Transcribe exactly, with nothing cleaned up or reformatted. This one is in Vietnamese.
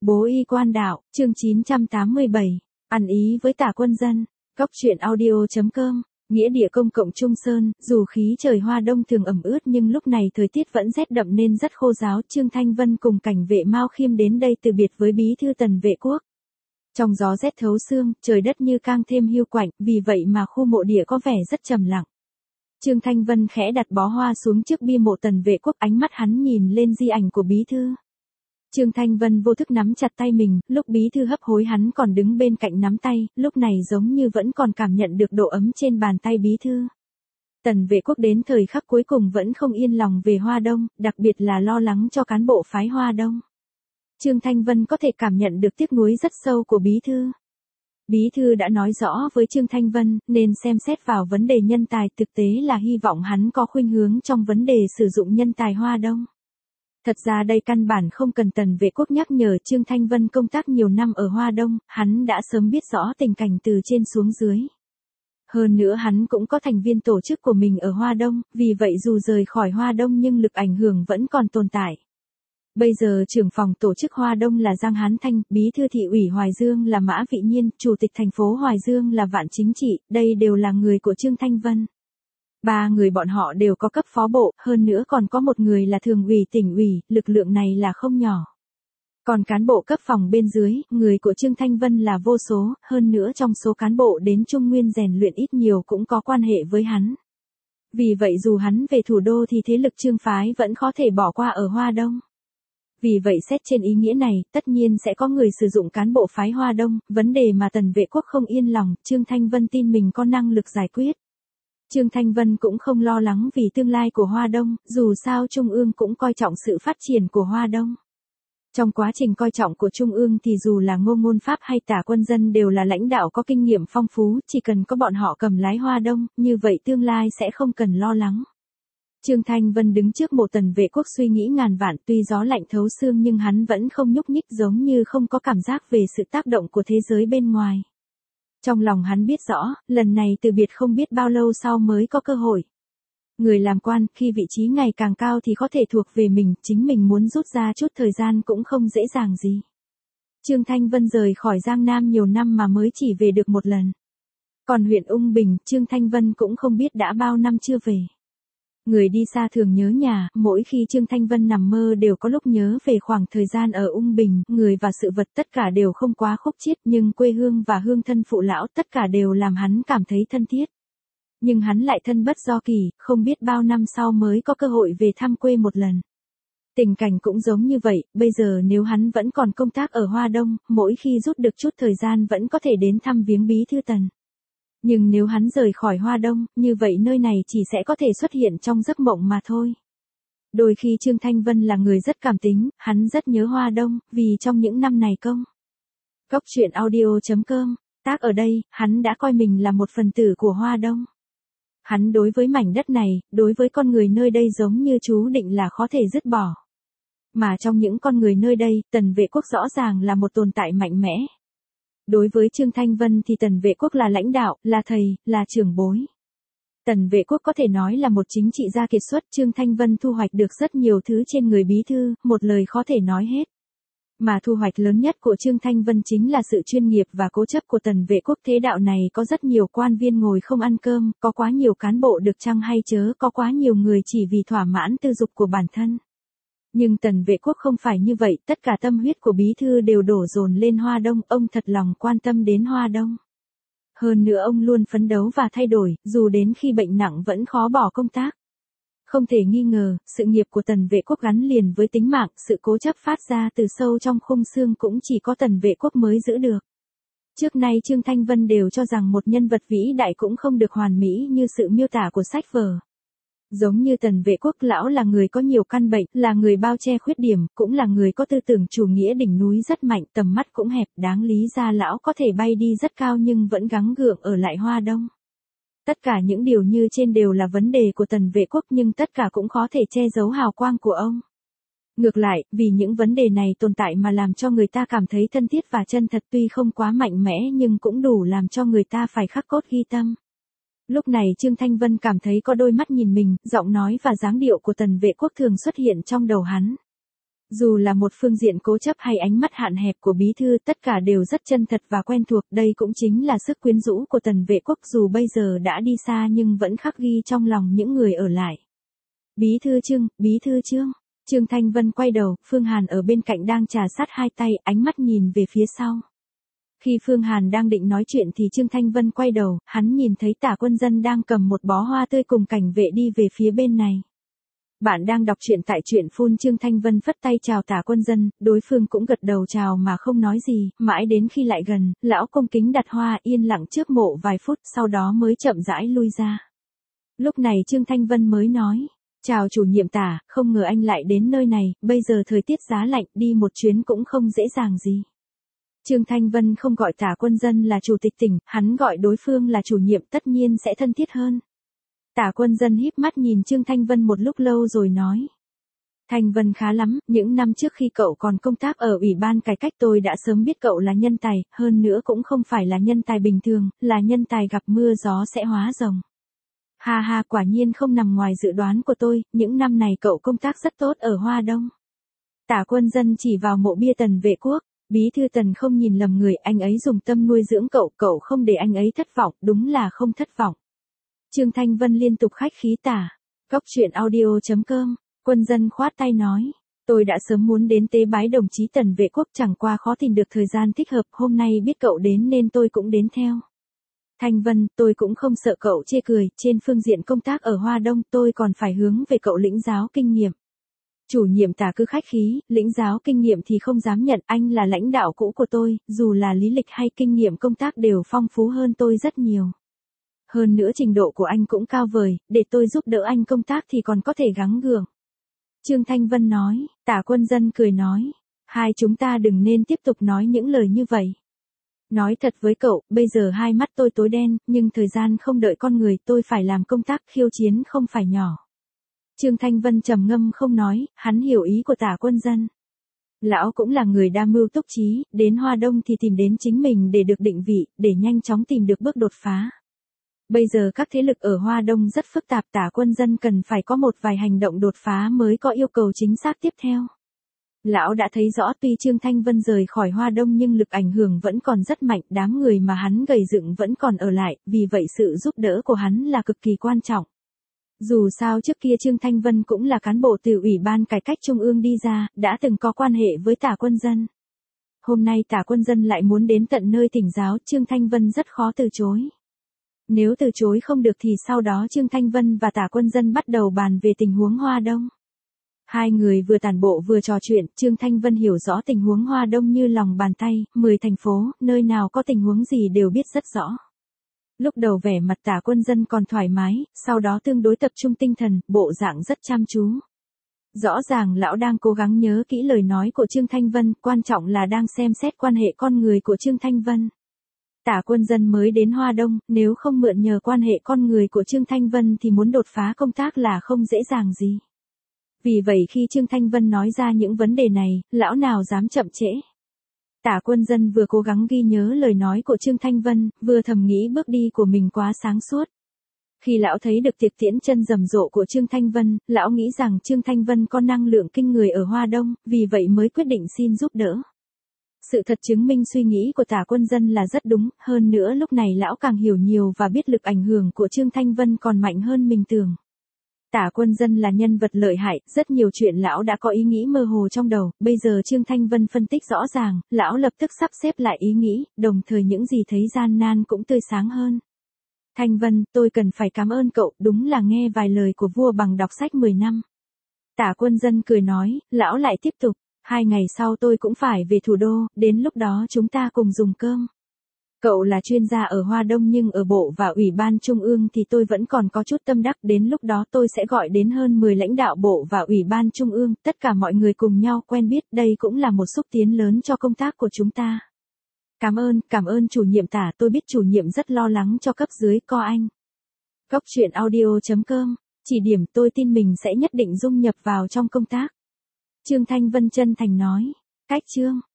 Bố y quan đạo, chương chín trăm tám mươi bảy, ăn ý với Tả Quân Dân, Cóc truyện audio chấm com, nghĩa địa công cộng Trung Sơn, dù khí trời Hoa Đông thường ẩm ướt nhưng lúc này thời tiết vẫn rét đậm nên rất khô ráo. Trương Thanh Vân cùng cảnh vệ Mao Khiêm đến đây từ biệt với bí thư Tần Vệ Quốc. Trong gió rét thấu xương, trời đất như càng thêm hiu quạnh, vì vậy mà khu mộ địa có vẻ rất trầm lặng. Trương Thanh Vân khẽ đặt bó hoa xuống trước bia mộ Tần Vệ Quốc, ánh mắt hắn nhìn lên di ảnh của bí thư. Trương Thanh Vân vô thức nắm chặt tay mình, lúc bí thư hấp hối hắn còn đứng bên cạnh nắm tay, lúc này giống như vẫn còn cảm nhận được độ ấm trên bàn tay bí thư. Tần Vệ Quốc đến thời khắc cuối cùng vẫn không yên lòng về Hoa Đông, đặc biệt là lo lắng cho cán bộ phái Hoa Đông. Trương Thanh Vân có thể cảm nhận được tiếc nuối rất sâu của bí thư. Bí thư đã nói rõ với Trương Thanh Vân, nên xem xét vào vấn đề nhân tài, thực tế là hy vọng hắn có khuynh hướng trong vấn đề sử dụng nhân tài Hoa Đông. Thật ra đây căn bản không cần Tần Vệ Quốc nhắc nhở. Trương Thanh Vân công tác nhiều năm ở Hoa Đông, hắn đã sớm biết rõ tình cảnh từ trên xuống dưới. Hơn nữa hắn cũng có thành viên tổ chức của mình ở Hoa Đông, vì vậy dù rời khỏi Hoa Đông nhưng lực ảnh hưởng vẫn còn tồn tại. Bây giờ trưởng phòng tổ chức Hoa Đông là Giang Hán Thanh, bí thư thị ủy Hoài Dương là Mã Vị Nhiên, chủ tịch thành phố Hoài Dương là Vạn Chính Trị, đây đều là người của Trương Thanh Vân. Ba người bọn họ đều có cấp phó bộ, hơn nữa còn có một người là thường ủy tỉnh ủy, lực lượng này là không nhỏ. Còn cán bộ cấp phòng bên dưới, người của Trương Thanh Vân là vô số, hơn nữa trong số cán bộ đến Trung Nguyên rèn luyện ít nhiều cũng có quan hệ với hắn. Vì vậy dù hắn về thủ đô thì thế lực Trương phái vẫn khó thể bỏ qua ở Hoa Đông. Vì vậy xét trên ý nghĩa này, tất nhiên sẽ có người sử dụng cán bộ phái Hoa Đông, vấn đề mà Tần Vệ Quốc không yên lòng, Trương Thanh Vân tin mình có năng lực giải quyết. Trương Thanh Vân cũng không lo lắng vì tương lai của Hoa Đông, dù sao Trung ương cũng coi trọng sự phát triển của Hoa Đông. Trong quá trình coi trọng của Trung ương thì dù là Ngô Ngôn Pháp hay Tả Quân Dân đều là lãnh đạo có kinh nghiệm phong phú, chỉ cần có bọn họ cầm lái Hoa Đông, như vậy tương lai sẽ không cần lo lắng. Trương Thanh Vân đứng trước mộ Tần Vệ Quốc suy nghĩ ngàn vạn, tuy gió lạnh thấu xương nhưng hắn vẫn không nhúc nhích, giống như không có cảm giác về sự tác động của thế giới bên ngoài. Trong lòng hắn biết rõ, lần này từ biệt không biết bao lâu sau mới có cơ hội. Người làm quan, khi vị trí ngày càng cao thì có thể thuộc về mình, chính mình muốn rút ra chút thời gian cũng không dễ dàng gì. Trương Thanh Vân rời khỏi Giang Nam nhiều năm mà mới chỉ về được một lần. Còn huyện Ung Bình, Trương Thanh Vân cũng không biết đã bao năm chưa về. Người đi xa thường nhớ nhà, mỗi khi Trương Thanh Vân nằm mơ đều có lúc nhớ về khoảng thời gian ở Ung Bình, người và sự vật tất cả đều không quá khúc chiết, nhưng quê hương và hương thân phụ lão tất cả đều làm hắn cảm thấy thân thiết. Nhưng hắn lại thân bất do kỳ, không biết bao năm sau mới có cơ hội về thăm quê một lần. Tình cảnh cũng giống như vậy, bây giờ nếu hắn vẫn còn công tác ở Hoa Đông, mỗi khi rút được chút thời gian vẫn có thể đến thăm viếng bí thư Tần. Nhưng nếu hắn rời khỏi Hoa Đông, như vậy nơi này chỉ sẽ có thể xuất hiện trong giấc mộng mà thôi. Đôi khi Trương Thanh Vân là người rất cảm tính, hắn rất nhớ Hoa Đông, vì trong những năm này công. Cóc truyện audio chấm com, tác ở đây, hắn đã coi mình là một phần tử của Hoa Đông. Hắn đối với mảnh đất này, đối với con người nơi đây giống như chú định là khó thể dứt bỏ. Mà trong những con người nơi đây, Tần Vệ Quốc rõ ràng là một tồn tại mạnh mẽ. Đối với Trương Thanh Vân thì Tần Vệ Quốc là lãnh đạo, là thầy, là trưởng bối. Tần Vệ Quốc có thể nói là một chính trị gia kiệt xuất. Trương Thanh Vân thu hoạch được rất nhiều thứ trên người bí thư, một lời khó thể nói hết. Mà thu hoạch lớn nhất của Trương Thanh Vân chính là sự chuyên nghiệp và cố chấp của Tần Vệ Quốc. Thế đạo này có rất nhiều quan viên ngồi không ăn cơm, có quá nhiều cán bộ được chăng hay chớ, có quá nhiều người chỉ vì thỏa mãn tư dục của bản thân. Nhưng Tần Vệ Quốc không phải như vậy, tất cả tâm huyết của bí thư đều đổ dồn lên Hoa Đông, ông thật lòng quan tâm đến Hoa Đông. Hơn nữa ông luôn phấn đấu và thay đổi, dù đến khi bệnh nặng vẫn khó bỏ công tác. Không thể nghi ngờ, sự nghiệp của Tần Vệ Quốc gắn liền với tính mạng, sự cố chấp phát ra từ sâu trong khung xương cũng chỉ có Tần Vệ Quốc mới giữ được. Trước nay Trương Thanh Vân đều cho rằng một nhân vật vĩ đại cũng không được hoàn mỹ như sự miêu tả của sách vở. Giống như Tần Vệ Quốc, lão là người có nhiều căn bệnh, là người bao che khuyết điểm, cũng là người có tư tưởng chủ nghĩa đỉnh núi rất mạnh, tầm mắt cũng hẹp, đáng lý ra lão có thể bay đi rất cao nhưng vẫn gắng gượng ở lại Hoa Đông. Tất cả những điều như trên đều là vấn đề của Tần Vệ Quốc nhưng tất cả cũng khó thể che giấu hào quang của ông. Ngược lại, vì những vấn đề này tồn tại mà làm cho người ta cảm thấy thân thiết và chân thật, tuy không quá mạnh mẽ nhưng cũng đủ làm cho người ta phải khắc cốt ghi tâm. Lúc này Trương Thanh Vân cảm thấy có đôi mắt nhìn mình, giọng nói và dáng điệu của Tần Vệ Quốc thường xuất hiện trong đầu hắn. Dù là một phương diện cố chấp hay ánh mắt hạn hẹp của bí thư, tất cả đều rất chân thật và quen thuộc, đây cũng chính là sức quyến rũ của Tần Vệ Quốc dù bây giờ đã đi xa nhưng vẫn khắc ghi trong lòng những người ở lại. Bí thư Trương, bí thư Trương. Trương Thanh Vân quay đầu, Phương Hàn ở bên cạnh đang trà sát hai tay, ánh mắt nhìn về phía sau. Khi Phương Hàn đang định nói chuyện thì Trương Thanh Vân quay đầu, hắn nhìn thấy Tả Quân Dân đang cầm một bó hoa tươi cùng cảnh vệ đi về phía bên này. Bạn đang đọc truyện tại truyện phun. Trương Thanh Vân phất tay chào Tả Quân Dân, đối phương cũng gật đầu chào mà không nói gì, mãi đến khi lại gần, lão cung kính đặt hoa yên lặng trước mộ vài phút, sau đó mới chậm rãi lui ra. Lúc này Trương Thanh Vân mới nói, chào chủ nhiệm Tả, không ngờ anh lại đến nơi này, bây giờ thời tiết giá lạnh, đi một chuyến cũng không dễ dàng gì. Trương Thanh Vân không gọi Tả Quân Dân là chủ tịch tỉnh, hắn gọi đối phương là chủ nhiệm tất nhiên sẽ thân thiết hơn. Tả Quân Dân híp mắt nhìn Trương Thanh Vân một lúc lâu rồi nói. Thanh Vân khá lắm, những năm trước khi cậu còn công tác ở Ủy ban cải cách tôi đã sớm biết cậu là nhân tài, hơn nữa cũng không phải là nhân tài bình thường, là nhân tài gặp mưa gió sẽ hóa rồng. Ha ha, quả nhiên không nằm ngoài dự đoán của tôi, những năm này cậu công tác rất tốt ở Hoa Đông. Tả Quân Dân chỉ vào mộ bia Tần Vệ Quốc, bí thư Tần không nhìn lầm người, anh ấy dùng tâm nuôi dưỡng cậu, cậu không để anh ấy thất vọng, đúng là không thất vọng. Trương Thanh Vân liên tục khách khí tả. Cóc truyện audio chấm com, Quân Dân khoát tay nói. Tôi đã sớm muốn đến tế bái đồng chí Tần Vệ Quốc, chẳng qua khó tìm được thời gian thích hợp, hôm nay biết cậu đến nên tôi cũng đến theo. Thanh Vân, tôi cũng không sợ cậu chê cười, trên phương diện công tác ở Hoa Đông tôi còn phải hướng về cậu lĩnh giáo kinh nghiệm. Chủ nhiệm Tả cứ khách khí, lĩnh giáo kinh nghiệm thì không dám nhận, anh là lãnh đạo cũ của tôi, dù là lý lịch hay kinh nghiệm công tác đều phong phú hơn tôi rất nhiều. Hơn nữa trình độ của anh cũng cao vời, để tôi giúp đỡ anh công tác thì còn có thể gắng gượng. Trương Thanh Vân nói, Tả Quân Dân cười nói, hai chúng ta đừng nên tiếp tục nói những lời như vậy. Nói thật với cậu, bây giờ hai mắt tôi tối đen, nhưng thời gian không đợi con người, tôi phải làm công tác khiêu chiến không phải nhỏ. Trương Thanh Vân trầm ngâm không nói, hắn hiểu ý của Tả Quân Dân. Lão cũng là người đa mưu túc trí, đến Hoa Đông thì tìm đến chính mình để được định vị, để nhanh chóng tìm được bước đột phá. Bây giờ các thế lực ở Hoa Đông rất phức tạp, Tả Quân Dân cần phải có một vài hành động đột phá mới có yêu cầu chính xác tiếp theo. Lão đã thấy rõ tuy Trương Thanh Vân rời khỏi Hoa Đông nhưng lực ảnh hưởng vẫn còn rất mạnh, đám người mà hắn gầy dựng vẫn còn ở lại, vì vậy sự giúp đỡ của hắn là cực kỳ quan trọng. Dù sao trước kia Trương Thanh Vân cũng là cán bộ từ Ủy ban Cải cách Trung ương đi ra, đã từng có quan hệ với Tả Quân Dân. Hôm nay Tả Quân Dân lại muốn đến tận nơi thỉnh giáo, Trương Thanh Vân rất khó từ chối. Nếu từ chối không được thì sau đó Trương Thanh Vân và Tả Quân Dân bắt đầu bàn về tình huống Hoa Đông. Hai người vừa tản bộ vừa trò chuyện, Trương Thanh Vân hiểu rõ tình huống Hoa Đông như lòng bàn tay, mười thành phố, nơi nào có tình huống gì đều biết rất rõ. Lúc đầu vẻ mặt Tả Quân Dân còn thoải mái, sau đó tương đối tập trung tinh thần, bộ dạng rất chăm chú. Rõ ràng lão đang cố gắng nhớ kỹ lời nói của Trương Thanh Vân, quan trọng là đang xem xét quan hệ con người của Trương Thanh Vân. Tả Quân Dân mới đến Hoa Đông, nếu không mượn nhờ quan hệ con người của Trương Thanh Vân thì muốn đột phá công tác là không dễ dàng gì. Vì vậy khi Trương Thanh Vân nói ra những vấn đề này, lão nào dám chậm trễ. Tả Quân Dân vừa cố gắng ghi nhớ lời nói của Trương Thanh Vân, vừa thầm nghĩ bước đi của mình quá sáng suốt. Khi lão thấy được tiệc tiễn chân rầm rộ của Trương Thanh Vân, lão nghĩ rằng Trương Thanh Vân có năng lượng kinh người ở Hoa Đông, vì vậy mới quyết định xin giúp đỡ. Sự thật chứng minh suy nghĩ của Tả Quân Dân là rất đúng, hơn nữa lúc này lão càng hiểu nhiều và biết lực ảnh hưởng của Trương Thanh Vân còn mạnh hơn mình tưởng. Tả Quân Dân là nhân vật lợi hại, rất nhiều chuyện lão đã có ý nghĩ mơ hồ trong đầu, bây giờ Trương Thanh Vân phân tích rõ ràng, lão lập tức sắp xếp lại ý nghĩ, đồng thời những gì thấy gian nan cũng tươi sáng hơn. Thanh Vân, tôi cần phải cảm ơn cậu, đúng là nghe vài lời của vua bằng đọc sách mười năm. Tả Quân Dân cười nói, lão lại tiếp tục, hai ngày sau tôi cũng phải về thủ đô, đến lúc đó chúng ta cùng dùng cơm. Cậu là chuyên gia ở Hoa Đông nhưng ở Bộ và Ủy ban Trung ương thì tôi vẫn còn có chút tâm đắc, đến lúc đó tôi sẽ gọi đến hơn mười lãnh đạo Bộ và Ủy ban Trung ương, tất cả mọi người cùng nhau quen biết, đây cũng là một xúc tiến lớn cho công tác của chúng ta. Cảm ơn, cảm ơn chủ nhiệm Tả, tôi biết chủ nhiệm rất lo lắng cho cấp dưới, co anh. Cóc truyện audio chấm com, chỉ điểm tôi tin mình sẽ nhất định dung nhập vào trong công tác. Trương Thanh Vân chân thành nói, cách Trương.